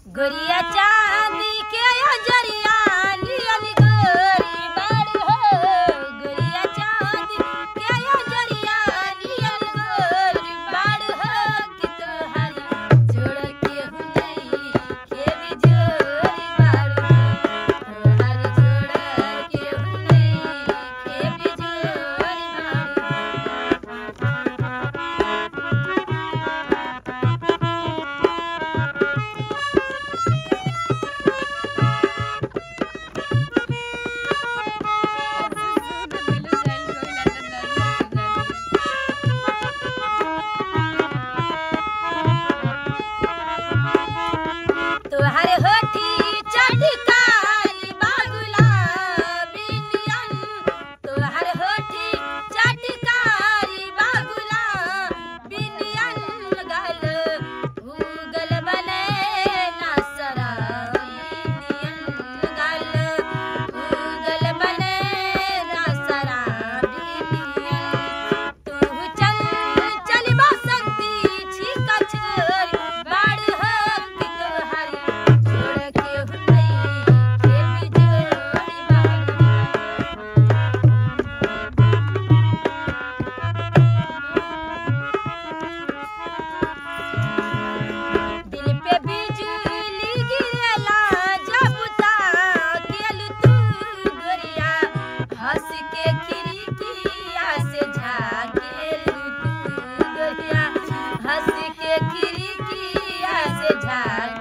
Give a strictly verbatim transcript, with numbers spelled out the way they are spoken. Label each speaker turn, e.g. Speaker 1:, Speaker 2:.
Speaker 1: गोरिया चांदी के अजरिया नियन गोरी बाड़ी हो। गोरिया चांदी के अजरिया नियन गोरी बाड़ी हो। कि तोहारी जोड़ के हुनई के भी जोरी बाड़ी हो। तोहारी जोड़ के हुनई के भी जोरी तोहरे होठी चटकारी बागुला बिनियन। तोहरे होठी चटकारी बागुला बिनियन। गल उगल बने ना सराबिनियन। गल उगल बने ना सराबिनियन। तू चल चल बसंती छिका छोरी बाड़ी हो। कि तोहारी जोड़ के हुनई के भी जोरी बाड़ी हो। दिल पे बिजली गिरेला जब ताकेल तू गोरिया। हंस के खिड़किया से झाकेल तू गोरिया। हंस के खिड़किया से झाकेल